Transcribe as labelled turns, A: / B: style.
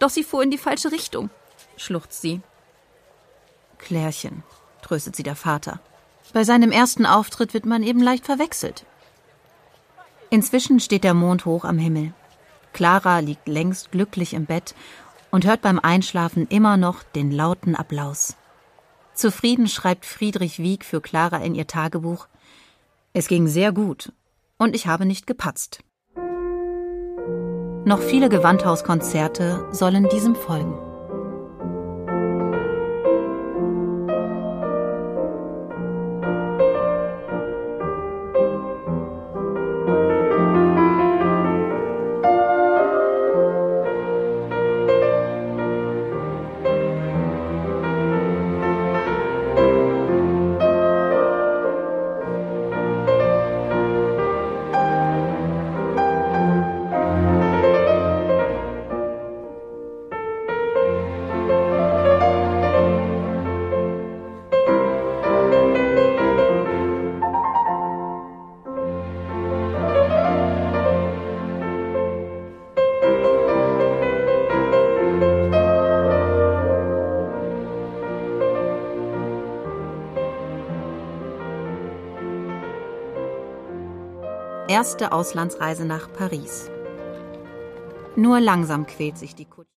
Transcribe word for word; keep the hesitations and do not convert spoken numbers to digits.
A: Doch sie fuhr in die falsche Richtung, schluchzt sie.
B: Klärchen, tröstet sie der Vater. Bei seinem ersten Auftritt wird man eben leicht verwechselt. Inzwischen steht der Mond hoch am Himmel. Clara liegt längst glücklich im Bett und hört beim Einschlafen immer noch den lauten Applaus. Zufrieden schreibt Friedrich Wieck für Clara in ihr Tagebuch: Es ging sehr gut und ich habe nicht gepatzt. Noch viele Gewandhauskonzerte sollen diesem folgen. Erste Auslandsreise nach Paris. Nur langsam quält sich die Kutsche.